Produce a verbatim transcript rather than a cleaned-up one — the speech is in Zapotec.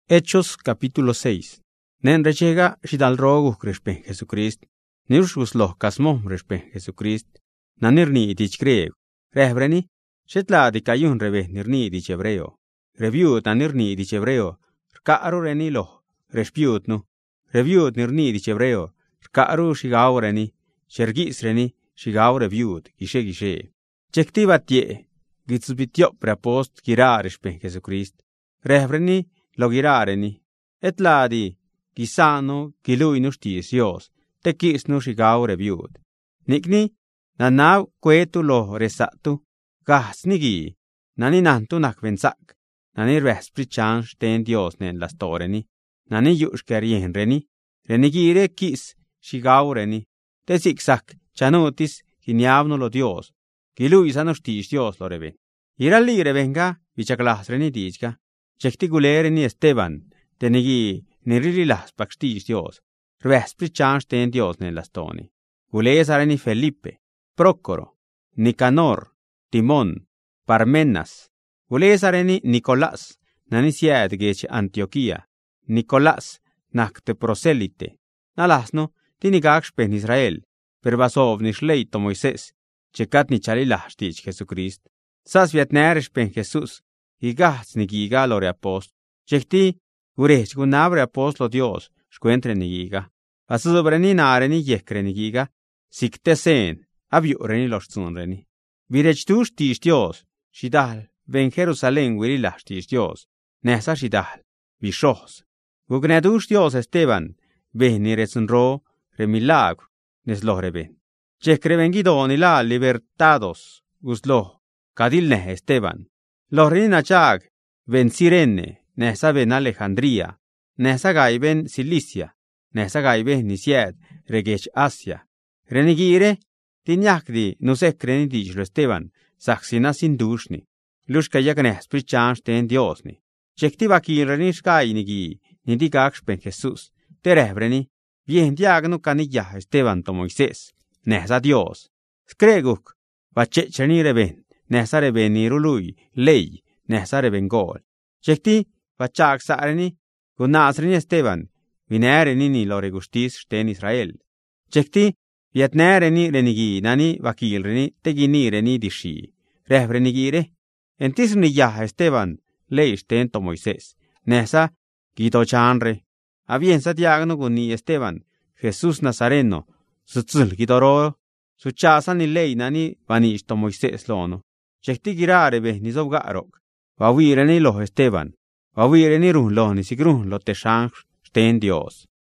Hechos capítulo seis. Nen rechega shidal rogu kreshpen Jesucrist. Nirshus loh kasmom reshpen Jesucrist. Nanirni dich greg. Rehbreni. Shetla di kayun rebe nirni dich hebreo. Reviewt nanirni dich hebreo. Rkaaru reni loh. Respiut nu. Reviewt nirni dich hebreo. Rkaaru shigaw reni. Shergis reni. Shigaw reviewt. Gishe gishe. Chektiva tie. Gitsubitiop prepost gira reshpen Jesucrist. Rehbreni. Lo girareni. Et ladi, gisano, gilui nustis Dios, te kis nu shigaw reviewd. Nikni, nanaw kwetu lo resatu, gas nigi, nani nantu nakvensak, nani respri change ten Dios nen las toreni, nani yushkerien reni, renigire kis shigaw reni, te zigzag, chanutis, giniavno lo Dios, gilui sanustis Dios lo reven. Irali revenga, vichaklas reni dijga, Chektigulere ni Esteban, tenigi nirili las pakstis Dios, revespri change ten Dios ne las toni. Gulesare ni Felipe, Procoro, Nicanor, Timón, Parmenas. Gulesare ni Nicolás, nani sied gech Antioquia, Nicolás, nakte proselite. Nalasno, tinigaksh pen Israel, per vasov ni shleito Moises, chekat ni chalilash dich Jesucrist. Sas vietnerish pen Jesus, y gats ni giga lore apost. Chekti, urech gunabre apostlo Dios, shkuentre ni giga. Asubre ni nare ni yekre ni giga, sikte sen, abiure ni loshtzunre ni. Virech tu shtish Dios, shidal, ven Jerusalén wiri lashtish Dios, nesa shidal, bishos. Gugnedush Dios Esteban, ven ni retzunro, re milagro, nes lore ben. Chekre vengido ni la libertados, guslo, kadil ne Esteban. Lorina chag, ven Sirene, nesa ven Alejandría, nesa gai ven Cilicia, nesa gai ven Nisiad, regech Asia. Renigire, tinyakdi nusekre ni dijlo Esteban, saxina sin dushni. Lushka yaknes prichansh ten Diosni. Chekti vakilreni shkai nigi, nidigaksh pen Jesus. Terebreni, bien diagno canilla Esteban to Moises, nesa Dios. Skreguk, vachecheni reben. Nesa reben ni rului, lei, nesa reben gol. Chekti, vachak sareni, gunasreni Esteban, vinereni ni lore gustis sten Israel. Chekti, vietnereni renigi nani vakilreni teginireni dishi. Rehbrenigire, entisni ya Esteban, lei sten to Moises. Nesa, gito chanre. Avienza diagno guni Esteban, Jesus Nazareno, sutzul gitoro, suchasa ni lei nani vanish to Moises lono. Chekti girare be ni zovgarok. Vawire ni lo Esteban. Vawire ni run lo ni sigrun lo te shang sten Dios.